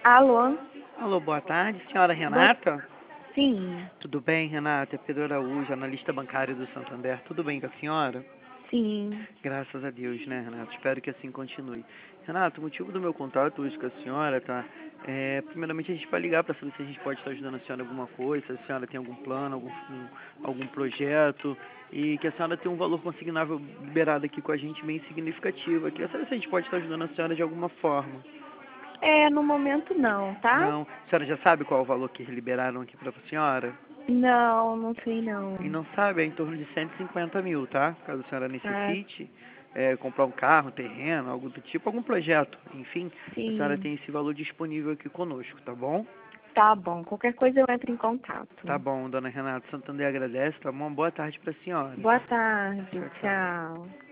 Alô? Alô, boa tarde, senhora Boa... Renata? Sim, Tudo bem, Renata? É Pedro Araújo, analista bancário do Santander. Tudo bem com a senhora? sim. Graças a Deus, né, Renata? Espero que assim continue. Renata, o motivo do meu contato hoje com a senhora, tá? Primeiramente a gente vai ligar para saber se a gente pode estar ajudando a senhora em alguma coisa, se a senhora tem algum plano, algum projeto, e que a senhora tem um valor consignável liberado aqui com a gente bem significativo. Aqui, saber se a gente pode estar ajudando a senhora de alguma forma. No momento não, tá? Não, a senhora já sabe qual é o valor que liberaram aqui para a senhora? Não, não sei E não. não sabe, é em torno de 150 mil, tá? Caso a senhora Ah, necessite comprar um carro, um terreno, algo do tipo, algum projeto, enfim, a senhora sim. tem esse valor disponível aqui conosco, tá bom? Tá bom. Qualquer coisa eu entro em Tá contato. bom, dona Renata, Santander agradece, tá bom? Boa tarde para a senhora. Boa tarde. Tchau, tchau. Tchau.